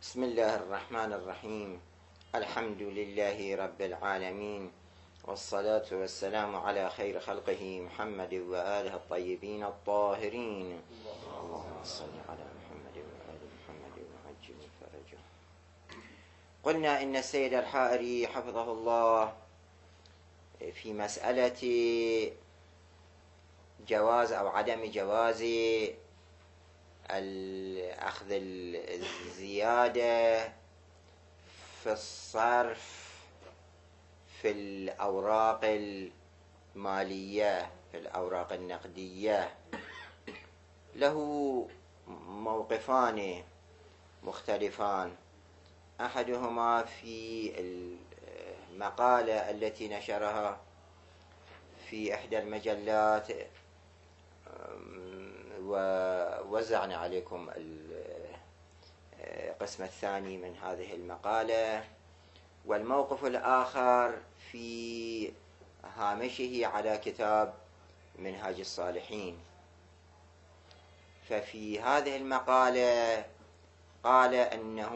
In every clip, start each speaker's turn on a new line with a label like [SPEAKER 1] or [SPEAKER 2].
[SPEAKER 1] بسم الله الرحمن الرحيم. الحمد لله رب العالمين، والصلاة والسلام على خير خلقه محمد وآله الطيبين الطاهرين. اللهم صل على محمد وآل محمد وعجل فرجه. قلنا إن السيد الحائري حفظه الله في مسألة جواز أو عدم جواز أخذ الزيادة في الصرف في الأوراق المالية، في الأوراق النقدية، له موقفان مختلفان. أحدهما في المقالة التي نشرها في إحدى المجلات، ووزعنا عليكم القسم الثاني من هذه المقالة، والموقف الآخر في هامشه على كتاب منهاج الصالحين. ففي هذه المقالة قال أنه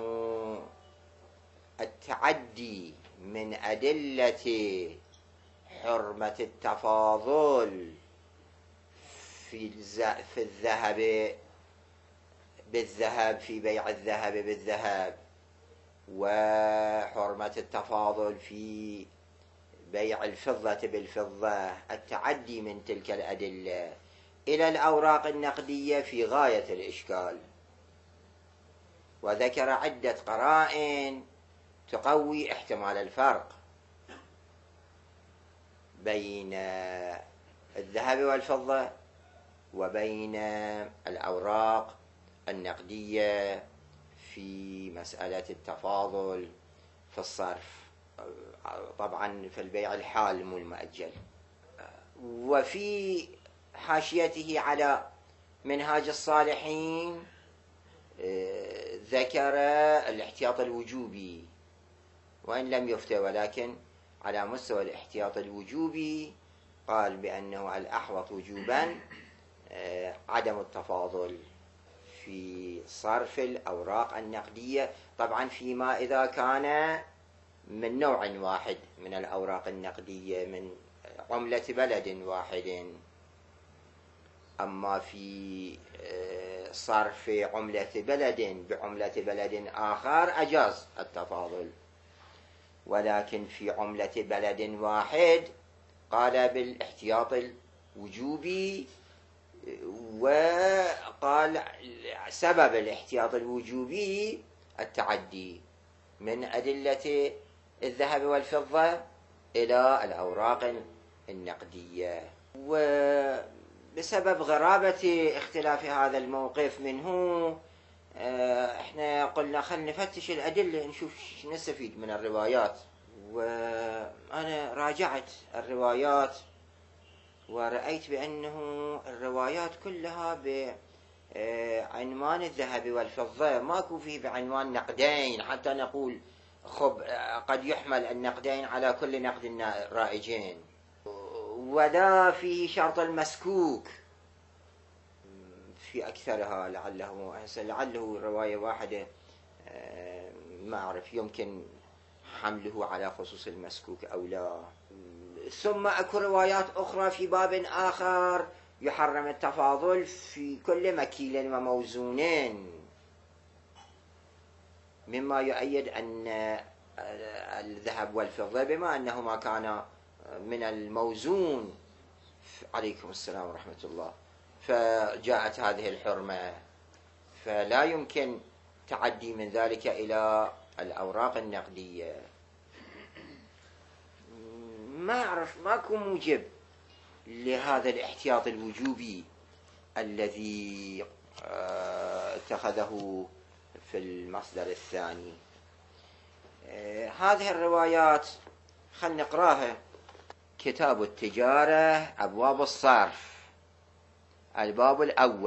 [SPEAKER 1] التعدي من أدلة حرمة التفاضل في الذهب بالذهب، في بيع الذهب بالذهب، وحرمة التفاضل في بيع الفضة بالفضة، التعدي من تلك الأدلة إلى الأوراق النقدية في غاية الإشكال. وذكر عدة قرائن تقوي احتمال الفرق بين الذهب والفضة وبين الأوراق النقدية في مسألة التفاضل في الصرف، طبعا في البيع الحال مو المؤجل. وفي حاشيته على منهاج الصالحين ذكر الاحتياط الوجوبي، وإن لم يفتى، ولكن على مستوى الاحتياط الوجوبي قال بأنه الأحوط وجوبا عدم التفاضل في صرف الأوراق النقدية، طبعا فيما إذا كان من نوع واحد من الأوراق النقدية، من عملة بلد واحد. أما في صرف عملة بلد بعملة بلد آخر أجاز التفاضل، ولكن في عملة بلد واحد قال بالاحتياط الوجوبي، وقال سبب الاحتياط الوجوبي التعدي من أدلة الذهب والفضة إلى الأوراق النقدية. وبسبب غرابة اختلاف هذا الموقف منه، احنا قلنا خلنا نفتش الأدلة نشوف نستفيد من الروايات. وأنا راجعت الروايات ورأيت بأنه الروايات كلها بعنوان الذهب والفضة، ماكو فيه بعنوان نقدين، حتى نقول خب قد يحمل النقدين على كل نقد رائجين، ولا فيه شرط المسكوك في أكثرها. لعله رواية واحدة ما أعرف يمكن حمله على خصوص المسكوك أو لا. ثم أكو روايات أخرى في باب آخر يحرم التفاضل في كل مكيل وموزون، مما يؤيد أن الذهب والفضة بما أنهما كان من الموزون، عليكم السلام ورحمة الله، فجاءت هذه الحرمة، فلا يمكن تعدي من ذلك إلى الأوراق النقدية. ما أعرف، ماكو موجب لهذا الاحتياط الوجوبي الذي اتخذه في المصدر الثاني. هذه الروايات خلنا نقراها. كتاب التجارة، أبواب الصرف، الباب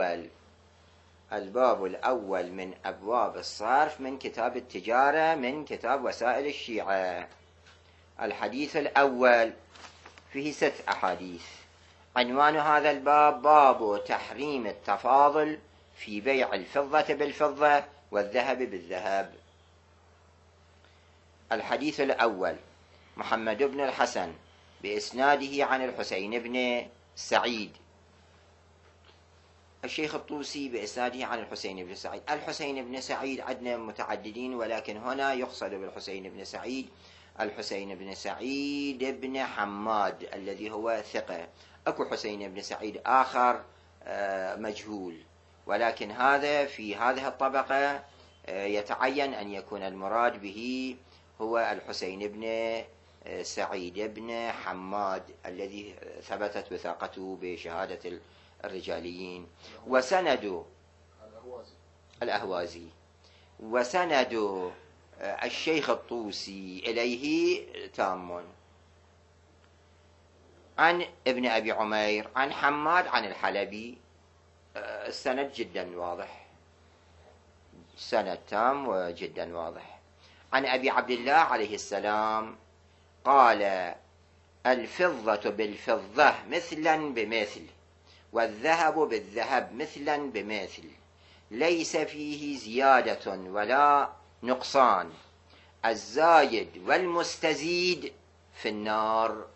[SPEAKER 1] الأول من أبواب الصرف من كتاب التجارة، من كتاب وسائل الشيعة. الحديث الأول فيه 6 أحاديث. عنوان هذا الباب: باب تحريم التفاضل في بيع الفضة بالفضة والذهب بالذهب. الحديث الأول: محمد بن الحسن بإسناده عن الحسين بن سعيد. الشيخ الطوسي بإسناده عن الحسين بن سعيد. الحسين بن سعيد عندنا متعددين، ولكن هنا يقصد بالحسين بن سعيد الحسين بن سعيد بن حماد الذي هو ثقة. أكو حسين بن سعيد آخر مجهول، ولكن هذا في هذه الطبقة يتعين أن يكون المراد به هو الحسين بن سعيد بن حماد الذي ثبتت وثاقته بشهادة الرجاليين. وسند الأهوازي وسند الشيخ الطوسي إليه تام عن ابن أبي عمير عن حماد عن الحلبي. السند جدا واضح، سند تام وجدا واضح. عن أبي عبد الله عليه السلام قال: الفضة بالفضة مثلا بمثل، والذهب بالذهب مثلا بمثل، ليس فيه زيادة ولا نقصان، الزايد والمستزيد في النار.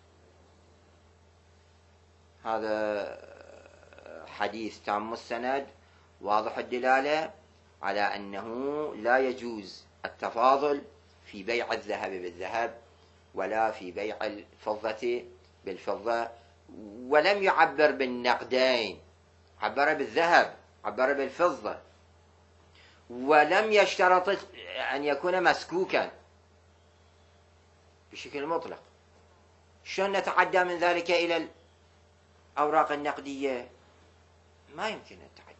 [SPEAKER 1] هذا حديث تام السند واضح الدلالة على أنه لا يجوز التفاضل في بيع الذهب بالذهب ولا في بيع الفضة بالفضة. ولم يعبر بالنقدين، عبر بالذهب، عبر بالفضة، ولم يشترط أن يكون مسكوكا بشكل مطلق. شلون نتعدى من ذلك إلى الأوراق النقدية؟ ما يمكن التعدي.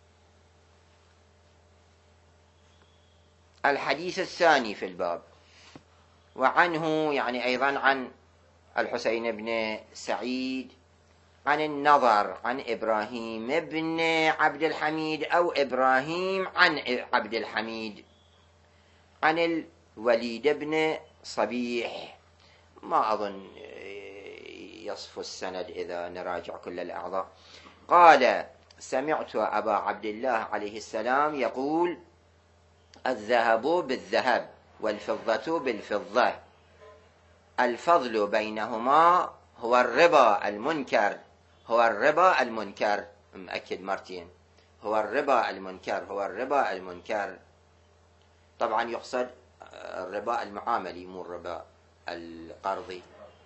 [SPEAKER 1] الحديث الثاني في الباب، وعنه يعني أيضا عن الحسين بن سعيد عن النضر عن إبراهيم بن عبد الحميد أو إبراهيم عن عبد الحميد عن الوليد بن صبيح. ما أظن يصف السند إذا نراجع كل الأعضاء. قال: سمعت أبا عبد الله عليه السلام يقول: الذهب بالذهب والفضة بالفضة، الفضل بينهما هو الربا المنكر. هو الربا المنكر، مأكد مرتين، هو الربا المنكر، هو الربا المنكر. طبعا يقصد الربا المعاملي مو الربا القرضي.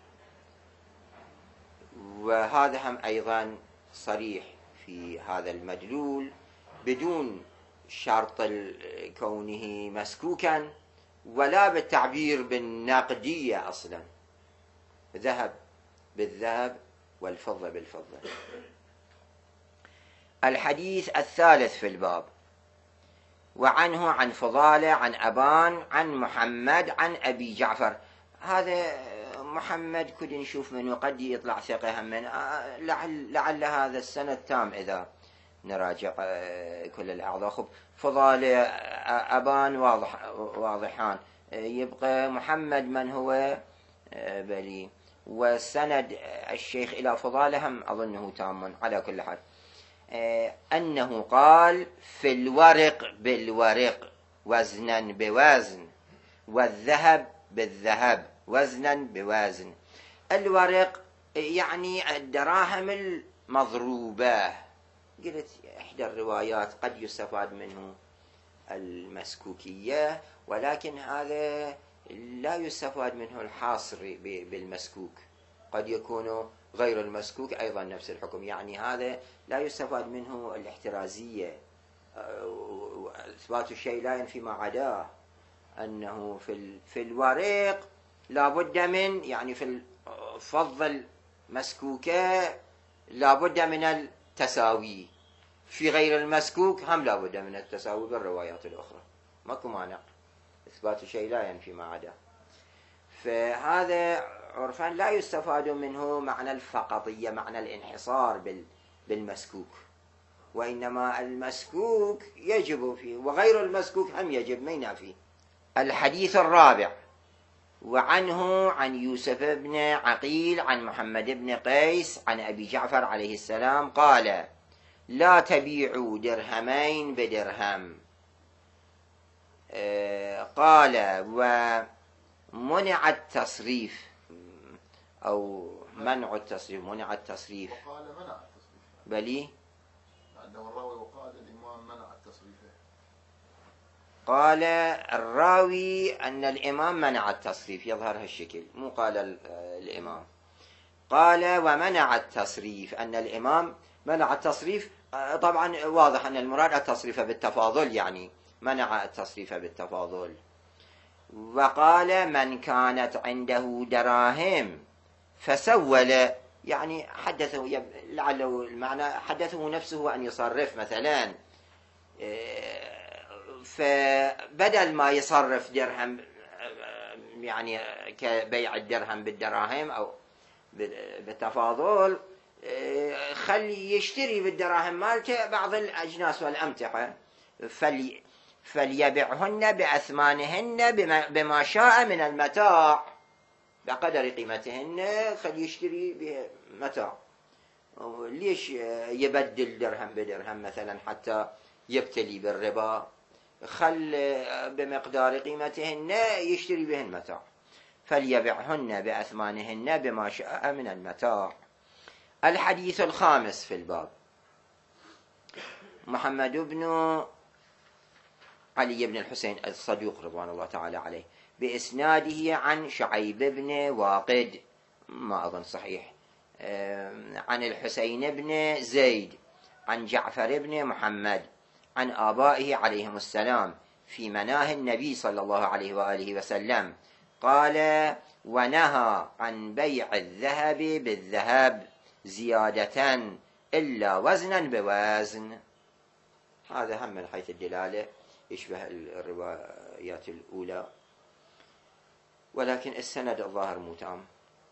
[SPEAKER 1] وهذا هم أيضا صريح في هذا المدلول بدون شرط كونه مسكوكا ولا بالتعبير بالنقدية أصلا. ذهب بالذهب والفضة بالفضة. الحديث الثالث في الباب، وعنه عن فضالة عن أبان عن محمد عن أبي جعفر. هذا محمد كد نشوف منه قد يطلع ثقة هم من لعل هذا السند تام إذا نراجع كل الأعضاء. خب فضالة أبان واضحان، يبقى محمد من هو بلي، والسند الشيخ إلى فضالة هم أظنه تام على كل حال. أنه قال: في الورق بالورق وزنا بوزن، والذهب بالذهب وزنا بوزن. الورق يعني الدراهم المضروبة. قلت إحدى الروايات قد يستفاد منه المسكوكية، ولكن هذا لا يستفاد منه الحاصر بالمسكوك، قد يكون غير المسكوك أيضا نفس الحكم. يعني هذا لا يستفاد منه الاحترازية، إثبات الشيء لا ينفي ما عداه. أنه في الورق لا بد من، يعني في الفضة المسكوكة لا بد من التساوي، في غير المسكوك هم لا بد من التساوي بالروايات الأخرى، ماكو مانع، إثبات الشيء لا ينفي ما عداه. فهذا عرفا لا يستفاد منه معنى الفقطية، معنى الانحصار بالمسكوك، وإنما المسكوك يجب فيه وغير المسكوك هم يجب، ما ينافي. الحديث الرابع، وعنه عن يوسف بن عقيل عن محمد بن قيس عن أبي جعفر عليه السلام قال: لا تبيعوا درهمين بدرهم. قال: منع التصريف أو منع التصريف، منع التصريف.
[SPEAKER 2] وقال منع التصريف.
[SPEAKER 1] بلي
[SPEAKER 2] لأنه الراوي وقال الإمام منع التصريف.
[SPEAKER 1] قال الراوي أن الإمام منع التصريف، يظهر هالشكل، مو قال الإمام. قال ومنع التصريف، أن الإمام منع التصريف. طبعا واضح أن المراد التصريف بالتفاضل، يعني منع التصريف بالتفاضل. وقال من كانت عنده دراهم فسول، يعني حدثه، لعله المعنى حدثه نفسه أن يصرف مثلا، فبدل ما يصرف درهم يعني كبيع الدرهم بالدراهم أو بالتفاضل، خلي يشتري بالدراهم مالته بعض الأجناس والأمتعة، فليبعهن بأثمانهن بما شاء من المتاع، بقدر قيمتهن، خلي يشتري بمتاع. ليش يبدل درهم بدرهم مثلا حتى يبتلي بالربا؟ خل بمقدار قيمتهن يشتري بهن متاع، فليبعهن بأثمانهن بما شاء من المتاع. الحديث الخامس في الباب. محمد بن علي بن الحسين الصدوق رضوان الله تعالى عليه بإسناده عن شعيب بن واقد، ما أظن صحيح، عن الحسين بن زيد عن جعفر بن محمد عن آبائه عليهم السلام في مناهي النبي صلى الله عليه وآله وسلم قال ونهى عن بيع الذهب بالذهب زيادة إلا وزنا بوزن. هذا هم من حيث الدلالة يشبه الروايات الأولى، ولكن السند الظاهر مو تام.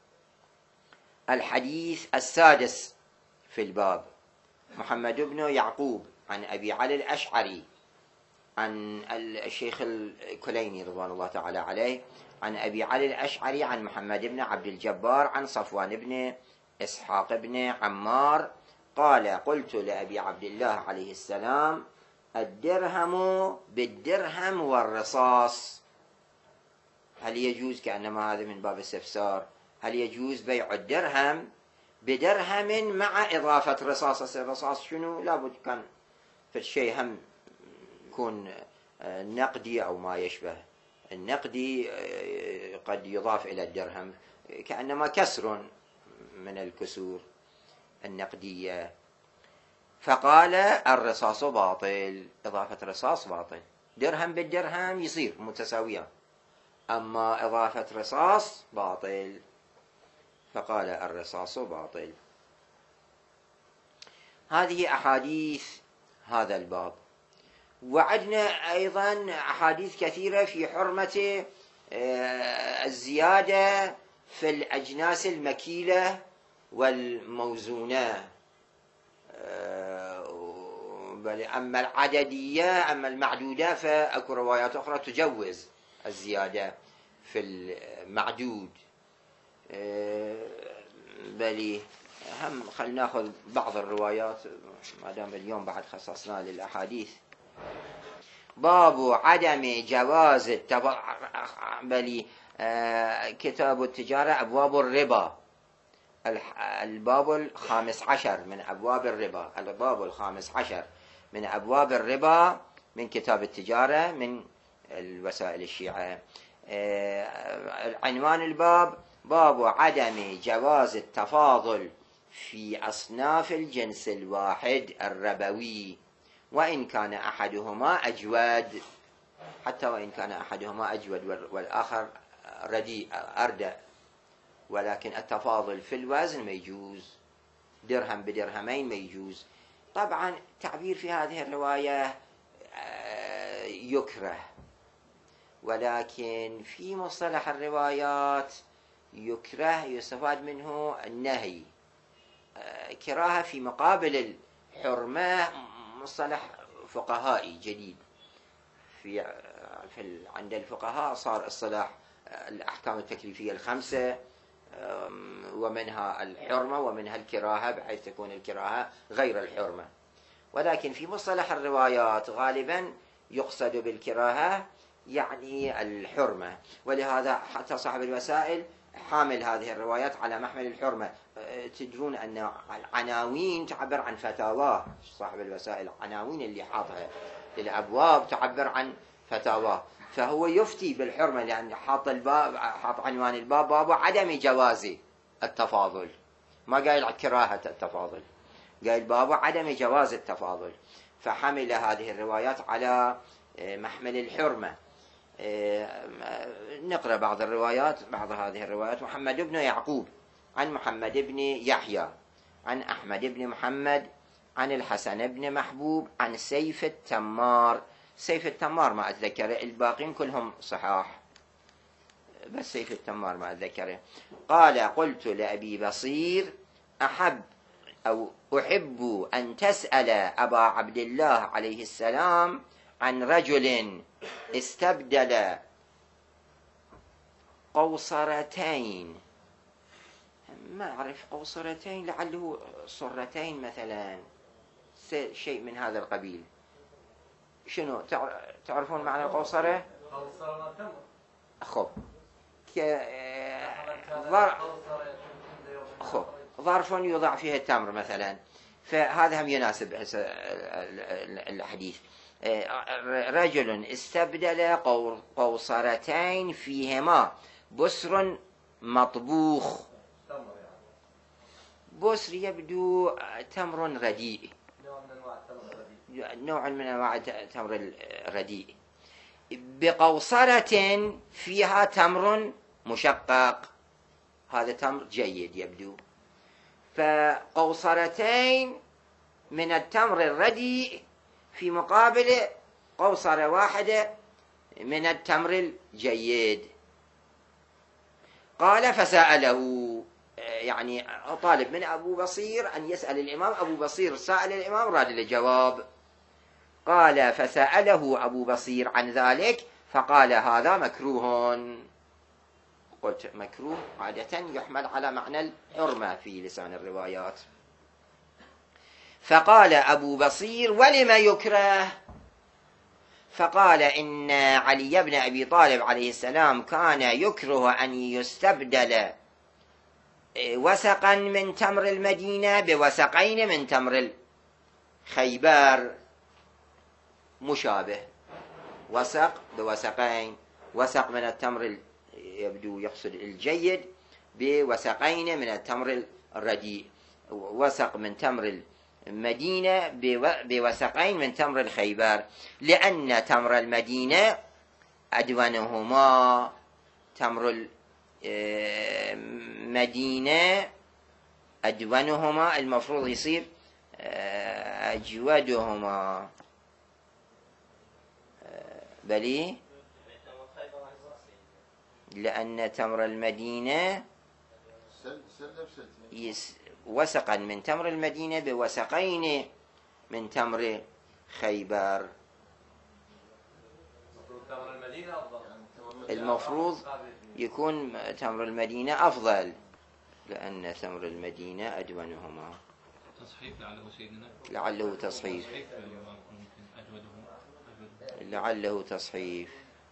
[SPEAKER 1] الحديث السادس في الباب. محمد بن يعقوب عن أبي علي الأشعري عن الشيخ الكليني رضوان الله تعالى عليه عن أبي علي الأشعري عن محمد بن عبد الجبار عن صفوان بن إسحاق بن عمار قال قلت لأبي عبد الله عليه السلام الدرهم بالدرهم والرصاص، هل يجوز، كأنما هذا من باب الاستفسار، هل يجوز بيع الدرهم بدرهم مع إضافة رصاص؟ الرصاص شنو؟ لابد كان في الشيء هم يكون نقدي أو ما يشبه النقدي، قد يضاف إلى الدرهم، كأنما كسر من الكسور النقدية. فقال الرصاص باطل، إضافة رصاص باطل، درهم بالدرهم يصير متساوية، أما إضافة رصاص باطل، فقال الرصاص باطل. هذه أحاديث هذا الباب. وعدنا أيضا أحاديث كثيرة في حرمة الزيادة في الأجناس المكيلة والموزونة، بل أما العددية، أما المعدودة فأكو روايات أخرى تجوز الزيادة في المعدود. بل هم خلنا ناخذ بعض الروايات ما دام اليوم بعد خصصنا للأحاديث. باب عدم جواز بل كتاب التجارة أبواب الربا، الباب الخامس عشر من أبواب الربا، الباب الخامس عشر من أبواب الربا من كتاب التجارة من الوسائل الشيعة. عنوان الباب باب عدم جواز التفاضل في أصناف الجنس الواحد الربوي وإن كان أحدهما أجود، حتى وإن كان أحدهما أجود والآخر رديء أردأ، ولكن التفاضل في الوزن ما يجوز، درهم بدرهمين ما يجوز. طبعا تعبير في هذه الرواية يكره، ولكن في مصطلح الروايات يكره يستفاد منه النهي، كراهة في مقابل الحرمة مصطلح فقهائي جديد. عند الفقهاء صار اصطلاح الأحكام التكليفية الخمسة، ومنها الحرمة ومنها الكراهة، بحيث تكون الكراهة غير الحرمة. ولكن في مصطلح الروايات غالبا يقصد بالكراهة يعني الحرمة، ولهذا حتى صاحب الوسائل حامل هذه الروايات على محمل الحرمة. تدرون أن العناوين تعبر عن فتاواه، صاحب الوسائل عناوين اللي حاطها للأبواب تعبر عن فتاواه، فهو يفتي بالحرمة لأن حاط عنوان الباب باب عدم جواز التفاضل، ما قايل كراهة التفاضل، قايل باب عدم جواز التفاضل، فحمل هذه الروايات على محمل الحرمة. نقرأ بعض هذه الروايات. محمد بن يعقوب عن محمد بن يحيى عن أحمد بن محمد عن الحسن بن محبوب عن سيف التمار. سيف التمار ما أتذكره، الباقين كلهم صحاح، بس سيف التمار ما أتذكره. قال قلت لأبي بصير أحب أن تسأل أبا عبد الله عليه السلام عن رجل استبدل قوصرتين، ما أعرف قوصرتين، لعله صرتين مثلا، شيء من هذا القبيل. شنو تعرفون معنى القوصرة؟ خب ظرف يوضع فيه التمر مثلا، فهذا هم يناسب الحديث. رجل استبدل قوصرتين فيهما بسر مطبوخ. بسر يبدو تمر رديء، نوع من أنواع التمر الرديء، بقوصرة فيها تمر مشقق، هذا تمر جيد يبدو. فقوصرتين من التمر الرديء في مقابل قوصرة واحدة من التمر الجيد. قال فسأله، يعني طالب من أبو بصير أن يسأل الإمام، أبو بصير سأل الإمام راد الجواب. قال فسأله أبو بصير عن ذلك فقال هذا مكروه. قلت مكروه عادة يحمل على معنى الحرمة في لسان الروايات. فقال أبو بصير ولم يكره؟ فقال إن علي بن أبي طالب عليه السلام كان يكره أن يستبدل وسقا من تمر المدينة بوسقين من تمر الخيبر، مشابه، وسق بوسقين، وسق من التمر يبدو يقصد الجيد بوسقين من التمر الرديء، وسق من تمر المدينة بوسقين من تمر الخيبر، لأن تمر المدينة أدونهما، تمر المدينة أدونهما المفروض يصير أجودهما، بلي لأن تمر المدينة وسقا من تمر المدينة بوسقين من تمر خيبر. المفروض يكون تمر المدينة أفضل، لأن تمر المدينة أدونهما.
[SPEAKER 3] تصحيف لعله سيدنا،
[SPEAKER 1] لعله تصحيف، لعله تصحيف.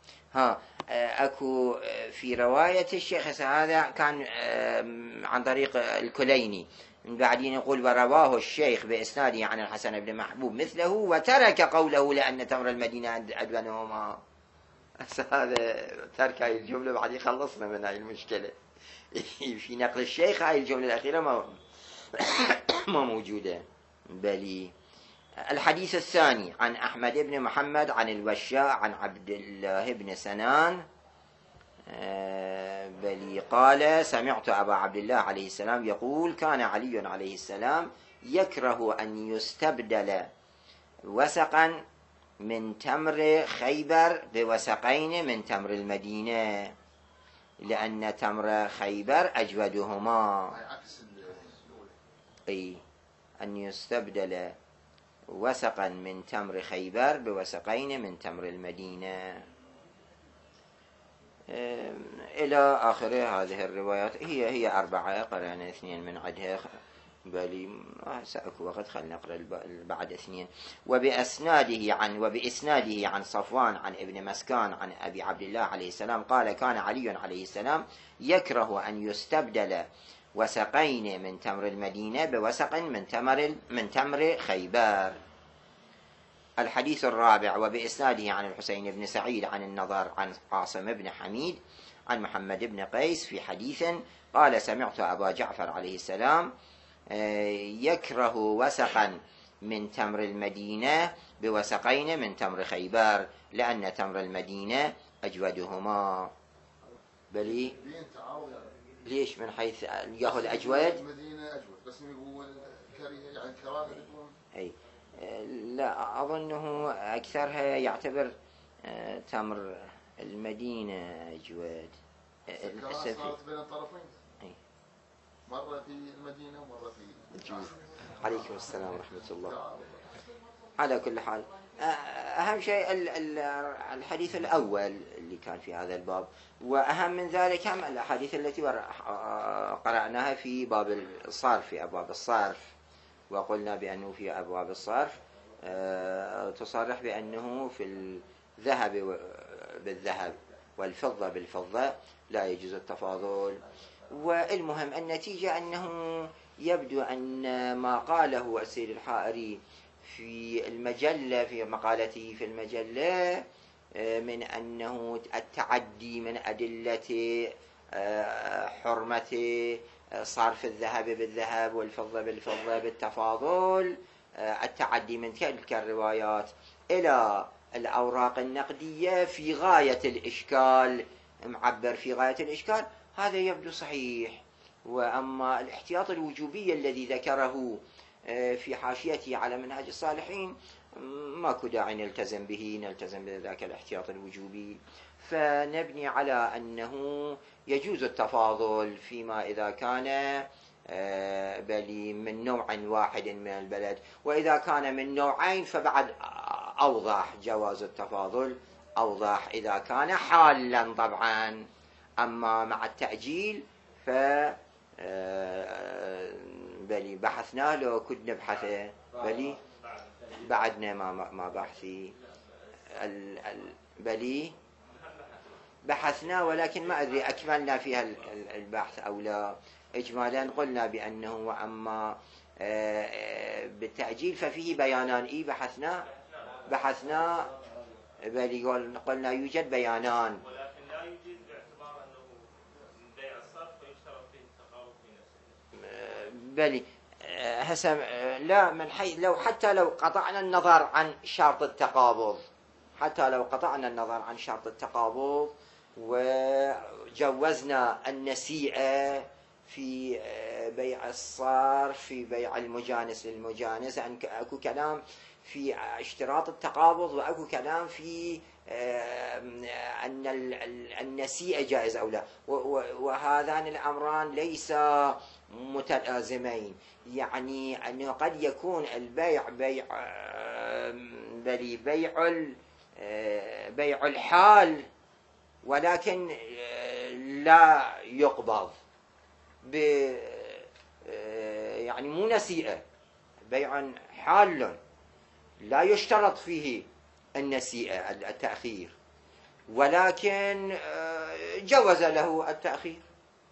[SPEAKER 1] أكو في رواية الشيخ هذا كان عن طريق الكليني، من بعدين يقول ورواه الشيخ بإسناده عن الحسن بن محبوب مثله وترك قوله لأن تمر المدينة أدونهما. هذا ترك هاي الجملة بعد يخلصنا من هاي المشكلة. في نقل الشيخ هاي الجملة الأخيرة ما موجودة. بلي الحديث الثاني عن أحمد بن محمد عن الوشاء عن عبد الله بن سنان بلي قال سمعت أبا عبد الله عليه السلام يقول كان علي عليه السلام يكره أن يستبدل وسقا من تمر خيبر بوسقين من تمر المدينة، لأن تمر خيبر أجودهما. أي أن يستبدل وسقا من تمر خيبر بوسقين من تمر المدينة إلى آخر هذه الروايات. هي 4، قرأنا 2 من عدها بل سأكو وقت خلنا نقرأ بعد 2. وبإسناده عن صفوان عن ابن مسكان عن أبي عبد الله عليه السلام قال كان علي عليه السلام يكره أن يستبدل وسقين من تمر المدينة بوسق من تمر خيبر. الحديث الرابع. وبإسناده عن الحسين بن سعيد عن النضر عن عاصم بن حميد عن محمد بن قيس في حديث قال سمعت أبا جعفر عليه السلام يكره وسقا من تمر المدينة بوسقين من تمر خيبر لأن تمر المدينة أجودهما. بلي ليش من حيث ياخذ أجود؟
[SPEAKER 2] المدينة أجود بس يقول يعني كراهة تكون.
[SPEAKER 1] أي لا أظنه أكثرها يعتبر تمر المدينة أجود.
[SPEAKER 2] صارت بين الطرفين. مرة في المدينة ومرة في الجنوب.
[SPEAKER 1] عليكم السلام ورحمة الله. على كل حال أهم شيء الحديث الأول اللي كان في هذا الباب، وأهم من ذلك هم الأحاديث التي قرأناها في باب الصرف، في أبواب الصرف، وقلنا بأنه في أبواب الصرف تصرح بأنه في الذهب بالذهب والفضة بالفضة لا يجوز التفاضل. والمهم النتيجة أنه يبدو أن ما قاله السيد الحائري في المجلة في مقالته في المجلة من أنه التعدي من أدلة حرمة صرف الذهب بالذهب والفضة بالفضة بالتفاضل، التعدي من تلك الروايات إلى الأوراق النقدية في غاية الإشكال، معبر في غاية الإشكال، هذا يبدو صحيح. وأما الاحتياط الوجوبي الذي ذكره في حاشيته على منهج الصالحين ماكو داعي نلتزم به، نلتزم بذاك الاحتياط الوجوبي، فنبني على أنه يجوز التفاضل فيما إذا كان بل من نوع واحد من البلد، وإذا كان من نوعين فبعد أوضح جواز التفاضل، أوضح إذا كان حالا طبعا. أما مع التأجيل ف بلي بحثنا لو كنت نبحثه، بلي بعدنا ما بحثي بلي بحثنا، ولكن ما أدري أكملنا فيها البحث أو لا. إجمالا قلنا بأنه وأما بالتأجيل ففيه بيانان. بحثنا بلي قلنا يوجد بيانان،
[SPEAKER 4] ولكن لا يوجد باعتبار أنه من بيع الصرف ويشترط فيه التقارب في نفسه.
[SPEAKER 1] بلي هسه لا، من حيث حتى لو قطعنا النظر عن شرط التقابض، وجوزنا النسيئة في بيع الصرف، في بيع المجانس للمجانس، يعني اكو كلام في اشتراط التقابض واكو كلام في أن النسيئة جائز أو لا، وهذان الأمران ليس متلازمين. يعني أنه قد يكون البيع بيع الحال ولكن لا يقبض يعني مو نسيئة، بيع حال لا يشترط فيه النسيئة التأخير، ولكن جوز له التأخير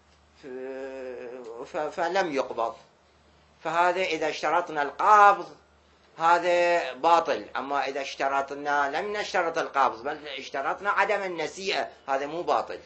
[SPEAKER 1] فلم يقبض، فهذا إذا اشترطنا القبض هذا باطل. أما إذا اشترطنا لم نشترط القبض بل اشترطنا عدم النسيئة هذا مو باطل.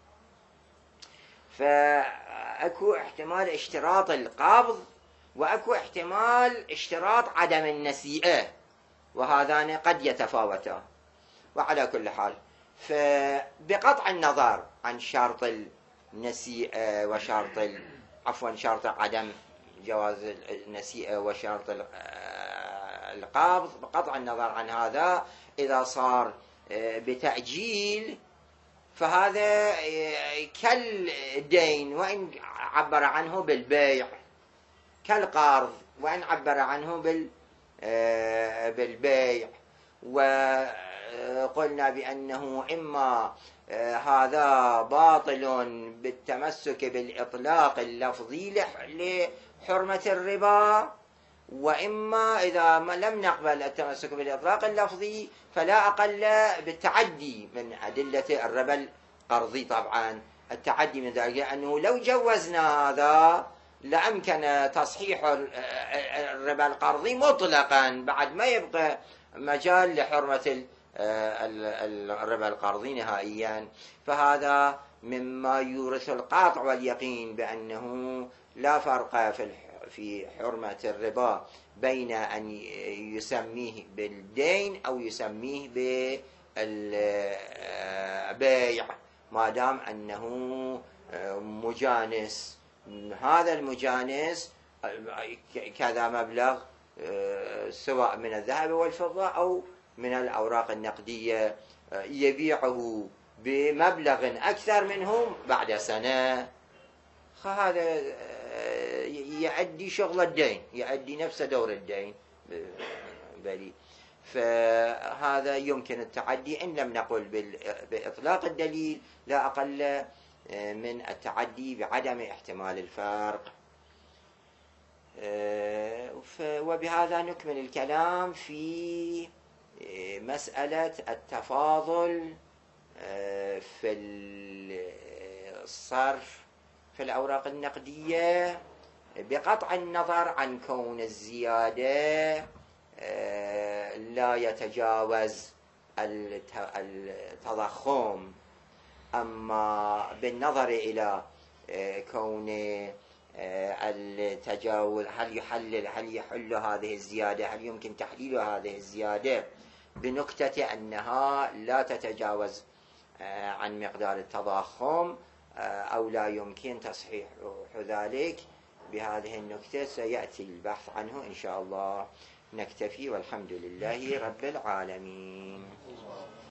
[SPEAKER 1] فأكو احتمال اشتراط القبض وأكو احتمال اشتراط عدم النسيئة، وهذان قد يتفاوتا. وعلى كل حال فبقطع النظر عن شرط النسيئة وشرط شرط عدم جواز النسيئة وشرط القبض، بقطع النظر عن هذا إذا صار بتأجيل فهذا كالدين وإن عبر عنه بالبيع، كالقرض وإن عبر عنه بالبيع. وقلنا بأنه إما هذا باطل بالتمسك بالإطلاق اللفظي لحرمة الربا، وإما إذا لم نقبل التمسك بالإطلاق اللفظي فلا أقل بالتعدي من أدلة الربا القرضي. طبعا التعدي من ذلك أنه لو جوزنا هذا لأمكن تصحيح الربا القرضي مطلقا بعد ما يبقى مجال لحرمة الربا القرضي نهائيا. فهذا مما يورث القاطع واليقين بأنه لا فرق في حرمة الربا بين أن يسميه بالدين أو يسميه بالبيع ما دام أنه مجانس. هذا المجانس كذا مبلغ سواء من الذهب والفضة أو من الأوراق النقدية يبيعه بمبلغ أكثر منهم بعد سنة، هذا يؤدي شغل الدين، يؤدي نفس دور الدين بلي. فهذا يمكن التعدي إن لم نقل بإطلاق الدليل لا أقل من التعدي بعدم احتمال الفرق. وبهذا نكمل الكلام في مسألة التفاضل في الصرف في الأوراق النقدية بقطع النظر عن كون الزيادة لا يتجاوز التضخم. أما بالنظر إلى كون التجاوز هل يحل هذه الزيادة، هل يمكن تحليل هذه الزيادة بنكتة أنها لا تتجاوز عن مقدار التضخم أو لا يمكن تصحيح ذلك. بهذه النكتة سيأتي البحث عنه إن شاء الله. نكتفي والحمد لله رب العالمين.